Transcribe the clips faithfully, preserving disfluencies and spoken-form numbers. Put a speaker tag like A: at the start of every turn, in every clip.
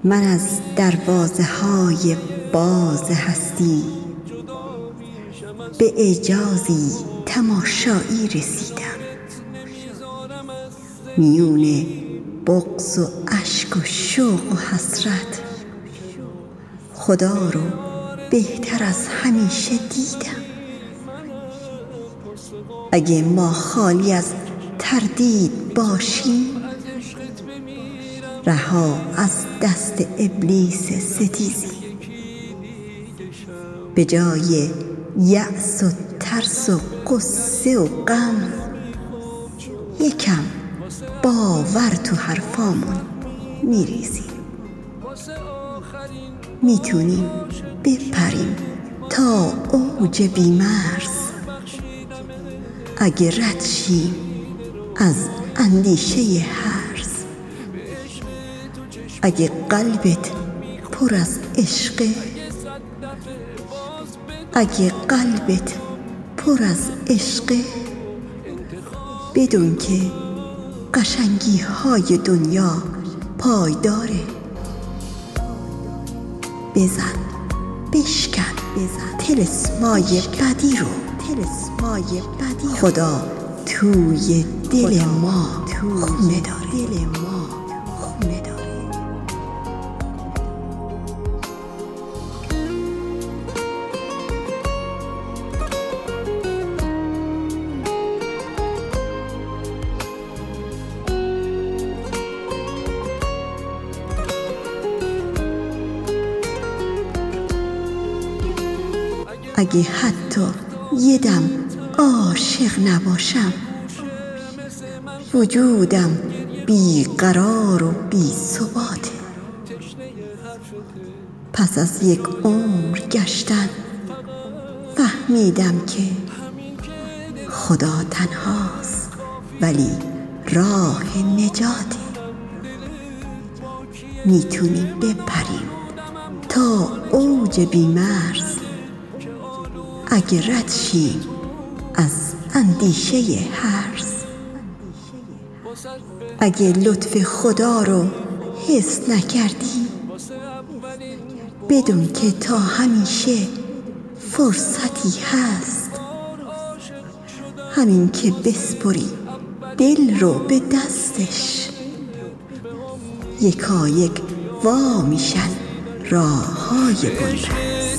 A: من از دروازه های باز هستی به اعجازی تماشایی رسیدم. میون بغض و اشک و شوق و حسرت خدا رو بهتر از همیشه دیدم. اگه ما خالی از تردید باشیم، رها از دست ابلیس ستیزی، به جای یأس و ترس و غصه و غم یکم باور تو حرفامون میریزیم. میتونیم بپریم تا اوج بیمرز اگه رد شیم از اندیشه هرز. اگه قلبت پر از عشقه، اگه قلبت پر از عشقه، بدون که قشنگی های دنیا پایداره. بزن بشکن بزن طلسمای بدی رو، طلسمای بدی خدا توی دل ما خونه داره، دل ما خونه داره. اگه حتی یه دم عاشق نباشم، وجودم بیقرار و بی ثباته. پس از یک عمر گشتن فهمیدم که خدا تنهاست ولی راه نجاته. میتونیم بپریم تا اوج بیمرز اگه رد شیم از اندیشه هرز. اگه لطف خدا رو حس نکردی، بدون که تا همیشه فرصتی هست. همین که بسپری دل رو به دستش، یکایک وا میشن راه های بلند.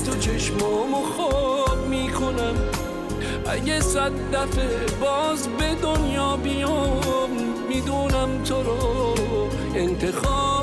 B: اگه صد دفعه باز به دنیا بیام، میدونم تو رو انتخاب